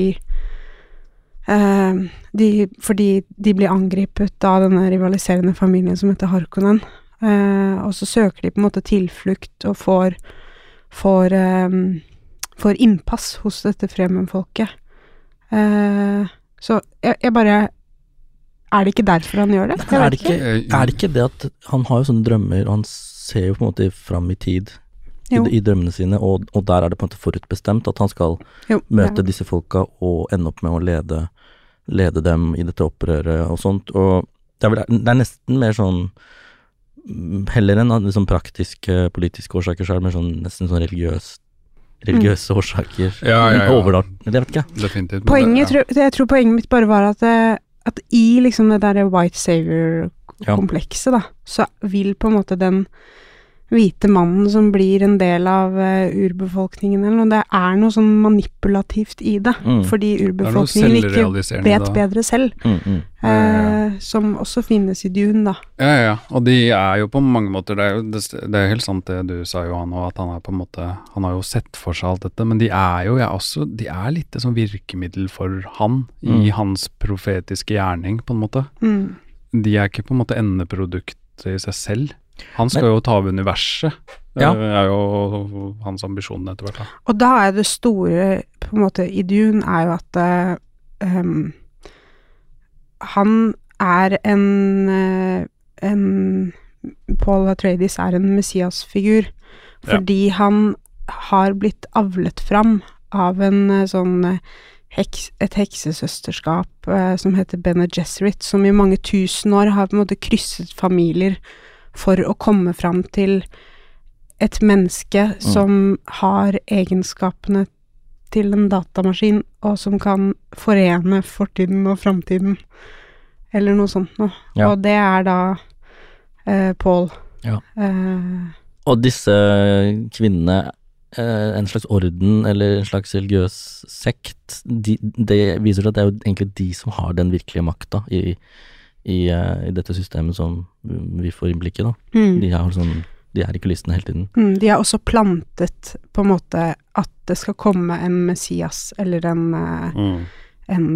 G: eh, de, fordi de blir angripet av denne rivaliserende familien som heter Harkonnen. Uh, og så søker de på en måte tilflukt og får får, um, får innpass hos dette Fremen-folket. Uh, så jeg, jeg bare er det ikke derfor han gjør det? Jeg
E: er, det ikke, ikke. er det ikke det at han har jo sånne drømmer, og han ser jo på en måte fram i tid i, i drømmene sine, og, og der er det på en måte forutbestemt at han skal jo, møte ja. Disse folka og ende opp med å lede, lede dem i dette opprøret og sånt, og det er, vel, det er nesten mer sånn heller enn liksom praktiske politiske årsaker, så er det mer sånn nesten sånn religiøs religiøse mm. årsaker
F: ja, ja, ja.
E: Overlart, det vet ikke
F: definitivt
G: poenget, det, ja. tror, jeg tror poenget mitt bare var at, at i liksom det der white savior-komplekset ja. Da, så vil på en måte den hvite mannen som blir en del av uh, urbefolkningen eller noe, det er noe sånn manipulativt i det, mm. fordi urbefolkningen ikke vet da. Bedre selv, mm, mm. Uh, ja, ja. Som også finnes i Dune da.
F: Ja, ja, og de er jo på mange måter, det er jo det, det er helt sant det du sa Johan, og at han er på en måte, han har jo sett for seg alt dette, men de er jo ja, også, de er litt som virkemiddel for han, mm. i hans profetiske gjerning på en måte. Mm. De er ikke på en måte endeprodukt i seg selv. Han skal men, jo ta av universet. Det ja. Er jo hans ambisjon etter hvert. Da.
G: Og da er det store på en måte i Dune er jo at uh, um, han er en, uh, en Paul Atreides er en messiasfigur fordi ja. Han har blitt avlet fram av en uh, sånn uh, heks, et heksesøsterskap uh, som heter Bene Gesserit, som i mange tusen år har på en måte krysset familier for å komme fram til et menneske mm. som har egenskapene til en datamaskin, og som kan forene fortiden og fremtiden, eller noe sånt noe. Ja. Og det er da eh, Paul.
E: Ja. Eh, og disse kvinnene, eh, en slags orden, eller en slags religiøs sekt, de, det viser at det er jo egentlig de som har den virkelige makta i I, uh, i dette systemet som vi får innblikk i da. Mm. De, er sånn, de er i kulissene hele tiden.
G: Mm, de har også plantet på en måte at det skal komme en messias eller en, uh, mm. en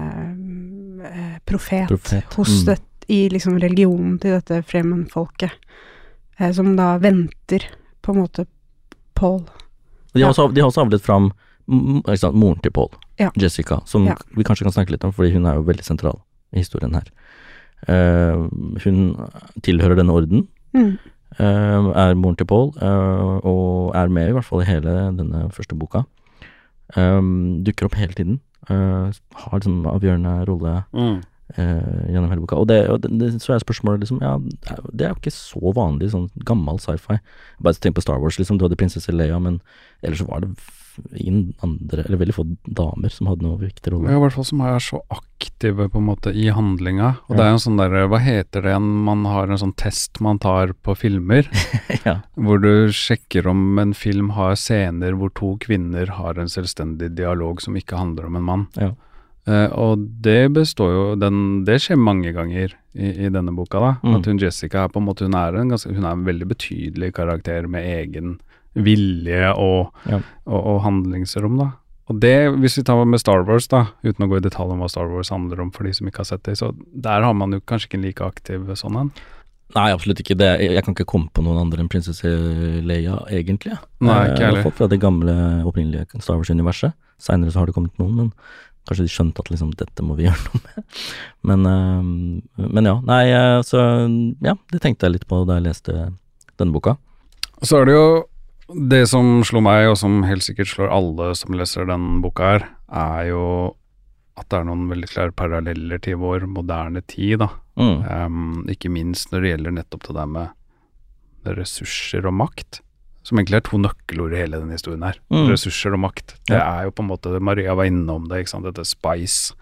G: uh, profet, profet. Hos mm. det, i liksom religionen til dette Fremen-folket, uh, som da venter på en måte Paul.
E: De har, ja. også, de har også avlet fram sant, moren til Paul,
G: ja.
E: Jessica, som ja. Vi kanskje kan snakke litt om, fordi hun er jo veldig sentral i historien her. Uh, hun tilhører denne orden, mm. uh, er moren til Paul, uh, og er med i hvert fall i hele denne første boka. Um, dukker opp hele tiden, uh, har liksom avgjørende rolle, mm. Uh, gjennom hele boka, og, det, og det, det, så er spørsmålet liksom, ja, det er jo ikke så vanlig sånn gammel sci-fi. Bare tenk på Star Wars, liksom, du hadde prinsesse Leia, men ellers så var det ingen andre, eller veldig få damer som hadde noe viktig rolle.
F: Ja, i hvert fall som er så aktive på en måte i handlinga, og
E: Ja.
F: det er jo en sånn der, hva heter det igjen, man har en sånn test man tar på filmer,
E: Ja.
F: hvor du sjekker om en film har scener hvor to kvinner har en selvstendig dialog som ikke handler om en mann.
E: Ja.
F: Eh, og det består jo, den, det skjer mange ganger i, i denne boka da,
E: Mm.
F: at hun Jessica er på en måte, hun er en, ganske, hun er en veldig betydelig karakter med egen vilje og,
E: Ja.
F: og, og handlingsrom da. Og det, hvis vi tar med Star Wars da, uten å gå i detalj om hva Star Wars handler om for de som ikke har sett det, så der har man jo kanskje ikke en like aktiv sånn en.
E: Nei, absolutt ikke. Det, jeg, jeg kan ikke komme på noen andre enn prinsesse Leia, egentlig.
F: Nei,
E: Eh,
F: ikke heller.
E: Folk fra det gamle, opprinnelige Star Wars-universet. Senere så har det kommet noen, men kanskje de skjønte at liksom, dette må vi gjøre noe med. Men, eh, men ja, nei, eh, så ja, det tenkte jeg litt på da jeg leste denne boka.
F: Og så er det jo det som slår meg, og som helt sikkert slår alle som leser den boka her, er jo at det er noen veldig klare paralleller til vår moderne tid da.
E: Mm.
F: Um, ikke minst når det gjelder nettopp det der med ressurser og makt, som egentlig er to nøkkelord i hele den historien her.
E: Mm.
F: Ressurser og makt. Det
E: Ja.
F: er jo på en måte, Maria var innom det, ikke sant, dette spice.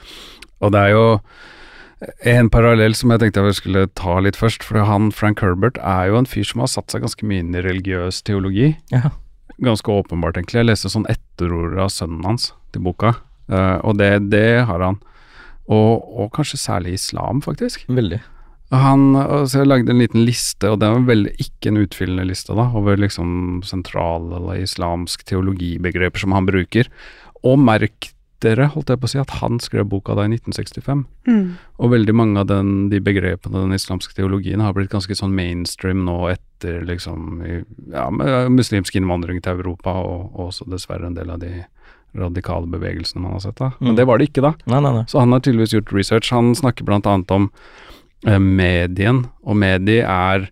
F: Og det er jo en parallell som jeg tenkte jeg skulle ta litt først, for han, Frank Herbert, er jo en fyr som har satt seg ganske mye inn i religiøs teologi.
E: Ja.
F: Ganske åpenbart, egentlig. Jeg leste sånn etterord av sønnen hans til boka, uh, og det, det har han. Og, og kanskje særlig islam, faktisk.
E: Veldig.
F: Han, altså jeg lagde en liten liste, og det var veldig ikke en utfyllende liste da, over liksom sentral eller islamsk teologibegreper som han bruker. Og merk dere, holdt jeg på å si, at han skrev boka da i nitten sekstifem.
G: Mm.
F: Og veldig mange av den, de begrepene den islamske teologien har blitt ganske sånn mainstream nå etter liksom, i, ja, med muslimsk innvandring til Europa, og, og også dessverre en del av de radikale bevegelsene man har sett da. Men
E: Mm.
F: det var det ikke da.
E: Nei, nei, nei.
F: Så han har tydeligvis gjort research. Han snakker blant annet om eh, medien, og medie er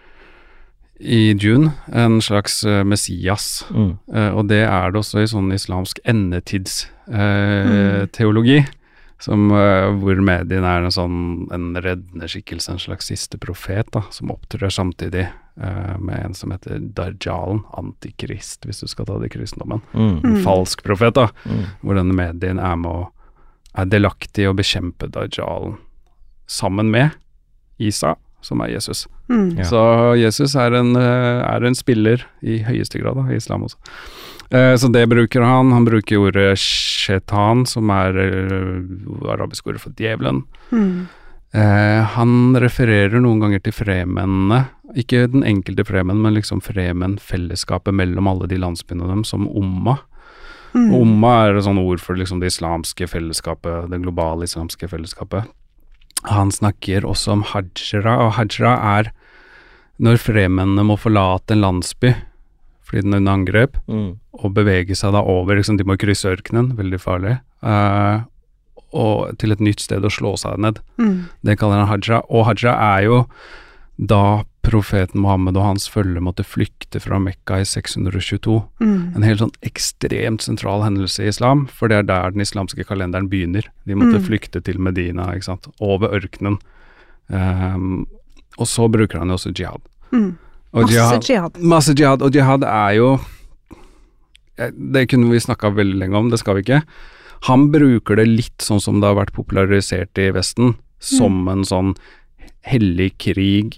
F: i Dune en slags eh, messias,
E: Mm.
F: eh, og det er det også i sånn islamsk endetidsteologi, eh,
G: Mm.
F: teologi, som, eh, hvor medien er en sånn en reddende skikkelse, en slags siste profet da, som opptrer samtidig eh, med en som heter Dajjalen, antikrist, hvis du skal ta det i kristendommen.
E: Mm.
F: En
G: Mm.
F: falsk profet da,
E: Mm.
F: hvor denne medien er med å er delaktig i å bekjempe Dajjalen sammen med Isa, som er Jesus.
G: Mm.
E: Ja.
F: Så Jesus er en, eh, er en spiller i høyeste grad da, i islam også. Eh, så det bruker han. Han bruker ordet shetan, som er eh, arabisk ordet for djevelen.
G: Mm.
F: Eh, han refererer noen ganger til fremennene, ikke den enkelte fremen, men liksom fremen, fellesskapet mellom alle de landsbyene dem, som umma.
G: Mm.
F: Umma er et sånn ord for liksom det islamske fellesskapet, det globale islamske fellesskapet. Han snakker også om hajra, og hajra er når fremennene må forlate en landsby fordi den er under angrep,
E: Mm.
F: og bevege seg da over, liksom, de må krysse ørkenen, veldig farlig, eh, og til et nytt sted å slå seg ned.
G: Mm.
F: Det kaller han hajra, og hajra er jo da profeten Mohammed og hans følge måtte flykte fra Mekka i seks hundre og tjueto.
G: Mm.
F: En helt sånn ekstremt sentral hendelse i islam, for det er der den islamske kalenderen begynner. De måtte
G: Mm.
F: flykte til Medina, ikke sant, over ørkenen. Um, og så bruker han jo også jihad.
G: Mm.
F: Og
G: Masse jihad.
F: Masse jihad, og jihad er jo, eh, det kunne vi snakket veldig lenge om, det skal vi ikke. Han bruker det litt sånn som det har vært popularisert i Vesten, som en sånn hellig krig,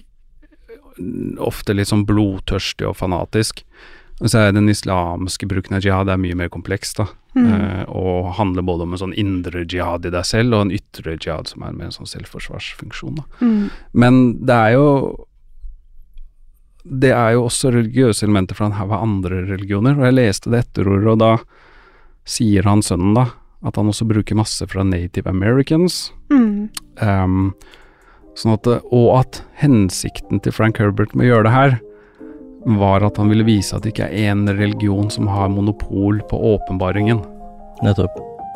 F: ofte litt sånn blodtørstig og fanatisk. Og så er den islamske bruken av jihad er mye mer kompleks da,
G: Mm.
F: eh, og handler både om en sånn indre jihad i deg selv, og en ytre jihad som er mer en sånn selvforsvarsfunksjon da.
G: Mm.
F: Men det er jo det er jo også religiøse elementer fra en haug av andre religioner, og jeg leste det etterordet, og da sier han sønnen da, at han også bruker masse fra Native Americans,
G: Mm.
F: um, sånn at, det- og at hensikten til Frank Herbert med å gjøre det her, var at han ville vise at det ikke er en religion som har monopol på åpenbaringen.
E: Nettopp.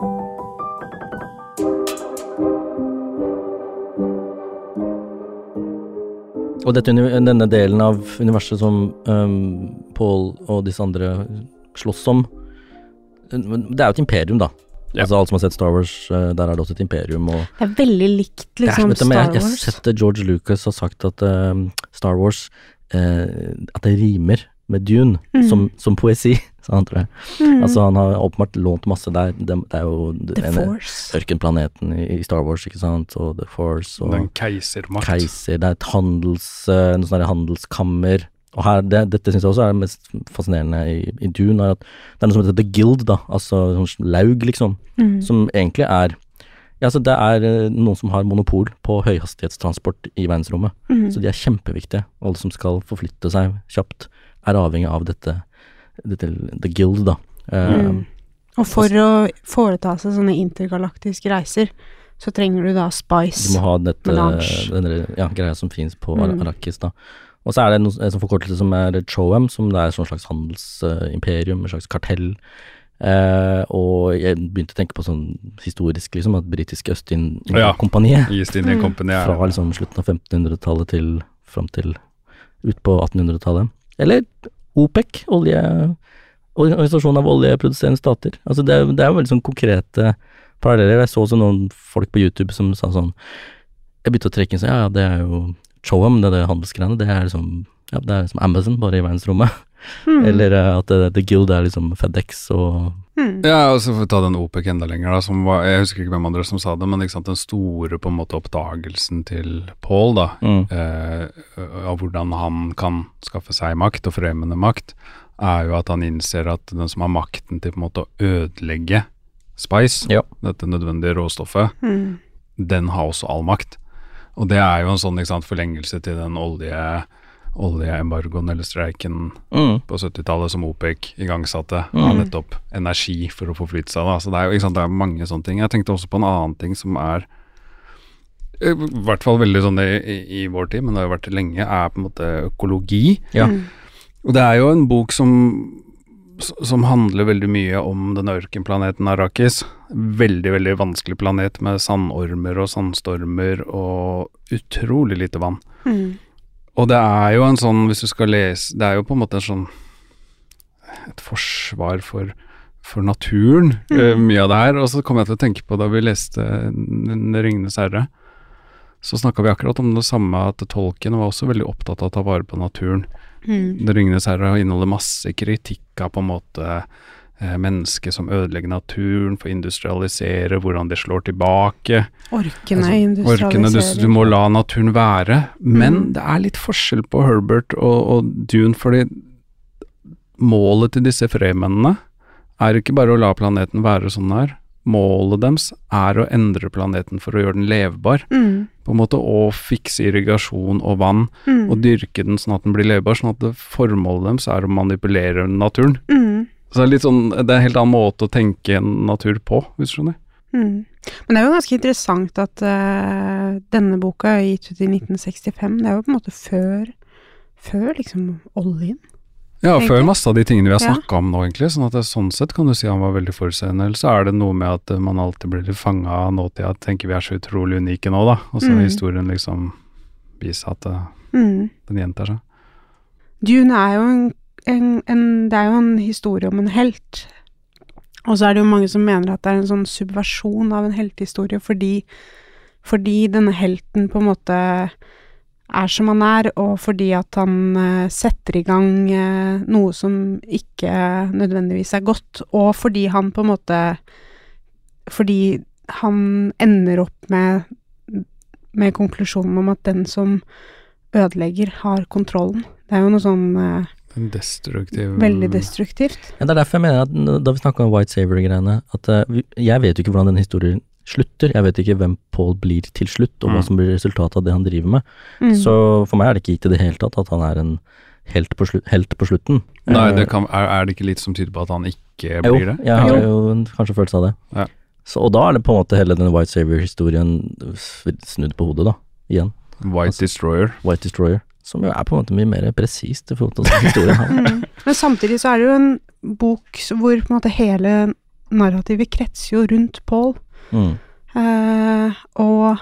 E: Og dette, uni- denne delen av universet som um, Paul og disse andre slåss om, det er jo et imperium da. Ja. Altså alt som har sett Star Wars, uh, der er det også et imperium og
G: det er veldig likt liksom
E: det er,
G: Star
E: jeg,
G: Wars.
E: Jeg har sett George Lucas har sagt at uh, Star Wars uh, at det rimer med Dune mm. som, som poesi, sa han, tror jeg. Mm. Altså han har åpenbart lånt masse der. Det, det er jo
G: The
E: en,
G: Force.
E: Ørkenplaneten i, i Star Wars, ikke sant, og The Force og
F: den keisermakt.
E: Keiser, det er et handels, uh, noe sånn handelskammer. Og her, det, dette synes jeg også er det mest fascinerende i, i Dune, er at det er noe som heter The Guild, da, altså sånn laug, liksom, mm. som egentlig er, ja, altså det er noen som har monopol på høyhastighetstransport i verdensrommet, mm. så de er kjempeviktige. Alle som skal forflytte seg kjapt er avhengig av dette, dette The Guild, da.
G: Mm. Og for å foreta seg sånne intergalaktiske reiser, så trenger du da spice.
E: Du må ha dette, denne ja, greia som finnes på mm. Arrakis, da. Og så er det noe, en sånn forkortelse som er Choam, som det er et sånn slags handelsimperium, uh, en slags kartell. Uh, og jeg begynte å tenke på sånn historisk, liksom, at britiske Øst-Indien-kompaniet,
F: ja, East Indian Company, ja.
E: fra liksom slutten av femtenhundretallet til frem til ut på attenhundretallet. Eller OPEC, olje, organisasjonen av oljeproduserende stater. Altså det, det er jo veldig sånn konkrete paralleller. Jeg så også noen folk på YouTube som sa sånn, jeg begynte å trekke inn sånn, ja, ja, det er jo Choam, det er handelsgreiene, det er liksom, ja, det er liksom Amazon, bare i verdensrommet. Mm. Eller uh, at uh, The Guild er liksom FedEx og...
F: Mm. Ja, og så får vi ta den OPEC enda lenger da, som var, jeg husker ikke hvem andre som sa det, men ikke sant, den store på en måte oppdagelsen til Paul da, mm. eh, av hvordan han kan skaffe seg makt og fremmende makt, er jo at han innser at den som har makten til på en måte å ødelegge spice, ja. Dette nødvendige råstoffet, mm. den har også all makt. Og det er jo en sånn, ikke sant, forlengelse til den olje, oljeembargoen eller streiken mm. på syttitallet som OPEC igangsatte mm. av nettopp energi for å forflytte seg da. Så det er jo, ikke sant, det er mange sånne ting. Jeg tenkte også på en annen ting som er i hvert fall veldig sånn i, i, i vår tid, men det har jo vært lenge, er på en måte økologi. Ja. Mm. Og det er jo en bok som som handler veldig mye om den ørkenplaneten Arrakis. Veldig, veldig vanskelig planet med sandormer og sandstormer og utrolig lite vann. Mm. Og det er jo en sånn, hvis du skal lese, det er jo på en måte en sånn et forsvar for, for naturen, mm. uh, mye av det her. Og så kom jeg til å tenke på da vi leste Ringenes herre, så snakket vi akkurat om det samme, at Tolkien var også veldig opptatt av å ta vare på naturen. Mm. Det Ringenes herre inneholder masse kritikk av på en måte eh, mennesker som ødelegger naturen, for å industrialisere, hvordan det slår tilbake.
G: Orkene
F: altså,
G: industrialiserer.
F: Orkene, du, du må la naturen være. Men mm. det er litt forskjell på Herbert og, og Dune, fordi målet til disse fremennene er ikke bare å la planeten være sånn her. Målet deres er å endre planeten for å gjøre den levbar. Mm. På en måte å fikse irrigasjon og vann, mm. og dyrke den sånn at den blir levbar, sånn at det formålet deres er å manipulere naturen. Mm. Så det er litt sånn, det er en helt annen måte å tenke natur på, hvis du skjønner.
G: Mm. Men det er jo ganske interessant at uh, denne boka er gitt ut i nitten sekstifem. Det er jo på en måte før, før liksom oljen.
F: Ja, egentlig. Før masse av de tingene vi har snakket ja. om nå egentlig, sånn at det, sånn sett kan du si han var veldig forutseende, eller så er det noe med at man alltid blir litt fanget av nåtida, at tenker vi er så utrolig unike nå da, og så mm. historien liksom viser at uh, mm. den gjentar seg.
G: Dune er jo en, en, en, det er jo en historie om en helt, og så er det jo mange som mener at det er en sånn subversjon av en heltehistorie, fordi, fordi denne helten på en måte er som han er, og fordi at han uh, setter i gang uh, noe som ikke nødvendigvis er godt, og fordi han på en måte fordi han ender opp med med konklusjonen om at den som ødelegger har kontrollen. Det er jo noe sånn uh,
F: destruktiv
G: veldig destruktivt.
E: Ja, det er derfor jeg mener at da vi snakket om White Savior-greiene, at uh, vi, jeg vet jo ikke hvordan den historien slutter. Jeg vet ikke hvem Paul blir til slutt, og mm. hva som blir resultatet av det han driver med. Mm. Så for meg er det ikke gitt i det hele tatt at han er en helt på, slu- helt på slutten.
F: Nei, det kan, er, er det ikke litt som tyder på at han ikke blir det?
E: Jo, jeg har jo en, kanskje følelse av det.
F: Ja.
E: Så, og da er det på en måte hele den White Savior-historien snudd på hodet da, igjen.
F: White altså, Destroyer.
E: White Destroyer, som jo er på en måte mye mer presist i forhold til historien her.
G: Mm. Men samtidig så er det jo en bok hvor på en måte hele narrativet kretser jo rundt Paul. Mm. Uh, og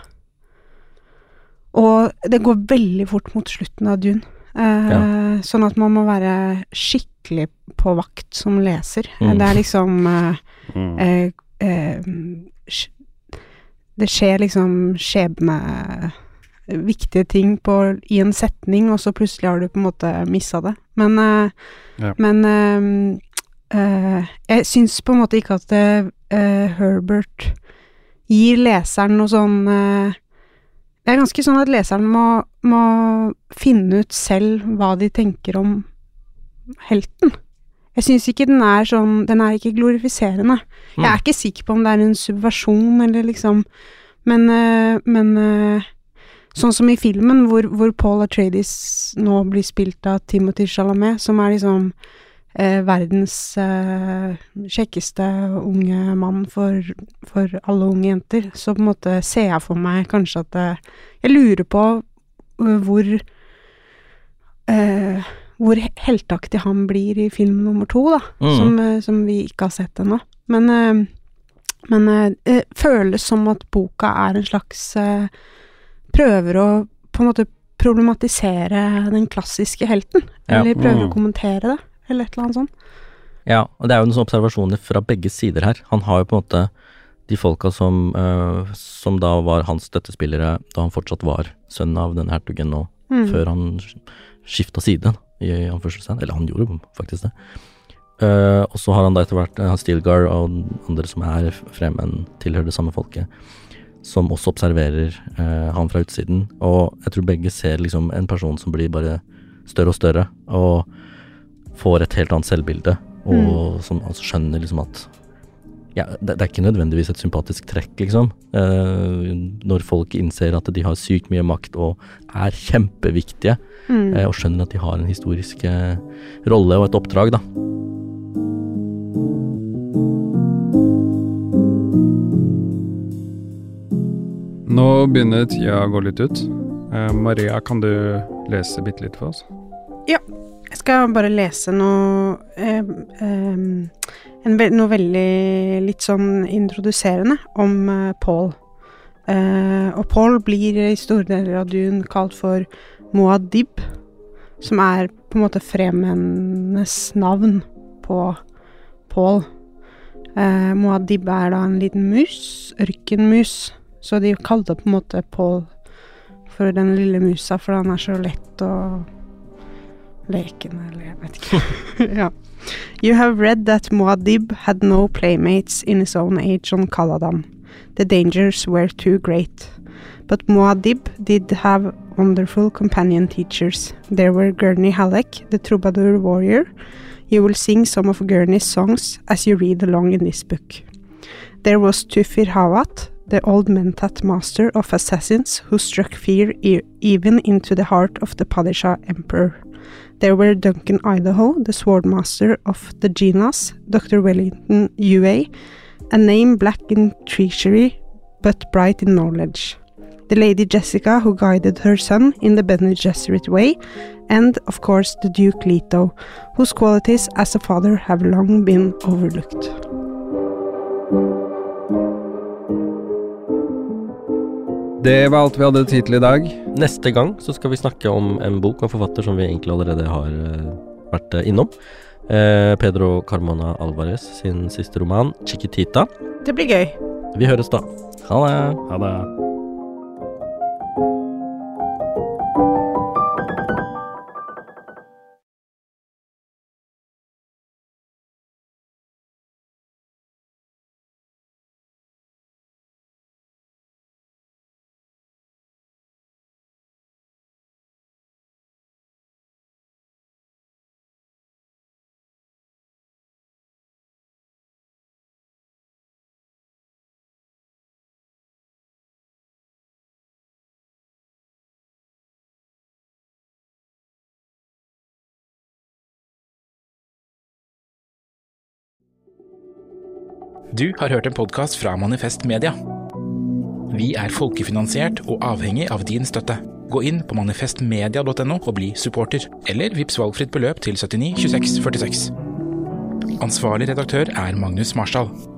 G: og det går veldig fort mot slutten av Dune, uh, ja. sånn at man må være skikkelig på vakt som leser. Mm. Det er liksom uh, uh, eh, det skjer liksom skjebne viktige ting på, i en setning, og så plutselig har du på en måte misset det. Men, uh, ja. men uh, uh, jeg synes på en måte ikke at uh, Herbert gir leseren noe sånn uh, det er ganske sånn at leseren må, må finne ut selv hva de tenker om helten. Jeg synes ikke den er sånn, den er ikke glorifiserende. Mm. Jeg er ikke sikker på om det er en subversjon, eller liksom, men, uh, men uh, sånn som i filmen, hvor, hvor Paul Atreides nå blir spilt av Timothée Chalamet, som er liksom eh, verdens eh, kjekkeste unge mann for, for alle unge jenter, så på en måte ser jeg for meg kanskje at eh, jeg lurer på uh, hvor uh, hvor heltaktig han blir i film nummer to, da, mm. som, uh, som vi ikke har sett ennå. Men, uh, men uh, det føles som at boka er en slags uh, prøver å på en måte problematisere den klassiske helten, ja. eller prøver mm. å kommentere det, eller et eller annet sånt.
E: Ja, og det er jo noen observasjoner fra begge sider her. Han har jo på en måte de folka som, uh, som da var hans støttespillere, da han fortsatt var sønn av den hertugen nå, mm. før han skiftet side, i anførselstegn, eller han gjorde faktisk det. Uh, og så har han da etter hvert uh, Stilgar og andre som er fremmen, tilhører det samme folket, som også observerer eh, han fra utsiden, og jeg tror begge ser liksom en person som blir bare større og større, og får et helt annet selvbilde, og mm. som altså skjønner liksom at ja, det, det er ikke nødvendigvis et sympatisk trekk, liksom, eh, når folk innser at de har sykt mye makt og er kjempeviktige, mm. eh, og skjønner at de har en historisk eh, rolle og et oppdrag, da.
F: Nå begynner tida å gå litt ut. Eh, Maria, kan du lese bitte litt for oss?
G: Ja, jeg skal bare lese noe, eh, eh, en, noe veldig litt sånn introduserende om eh, Paul. Eh, og Paul blir i store deler av Dune kalt for Muad'Dib, som er på en måte fremennes navn på Paul. Eh, Muad'Dib er da en liten mus, ørkenmus, så de kalte på en måte Paul for den lille musa, for han er så lett og leken, eller jeg vet ikke. ja. You have read that Muad'Dib had no playmates in his own age on Caladan. The dangers were too great. But Muad'Dib did have wonderful companion teachers. There were Gurney Halleck, the troubadour warrior. You will sing some of Gurney's songs as you read along in this book. There was Tufir Hawat, the old Mentat master of assassins who struck fear e- even into the heart of the Padishah emperor. There were Duncan Idaho, the sword master of the Genas, Doctor Wellington Yue, a name black in treachery but bright in knowledge. The Lady Jessica who guided her son in the Bene Gesserit way, and, of course, the Duke Leto, whose qualities as a father have long been overlooked.
F: Det var alt vi hadde tid til i dag.
E: Neste gang så skal vi snakke om en bok og forfatter som vi egentlig allerede har uh, vært uh, innom. Uh, Pedro Carmona Alvarez sin siste roman, Chiquitita.
G: Det blir gøy.
E: Vi høres da. Ha det.
F: Ha det.
A: Du har hørt en podcast fra Manifest Media. Vi er folkefinansiert og avhengig av din støtte. Gå inn på manifestmedia punktum no og bli supporter, eller vips valgfritt beløp til syttini tjueseks førtiseks. Ansvarlig redaktør er Magnus Marsdal.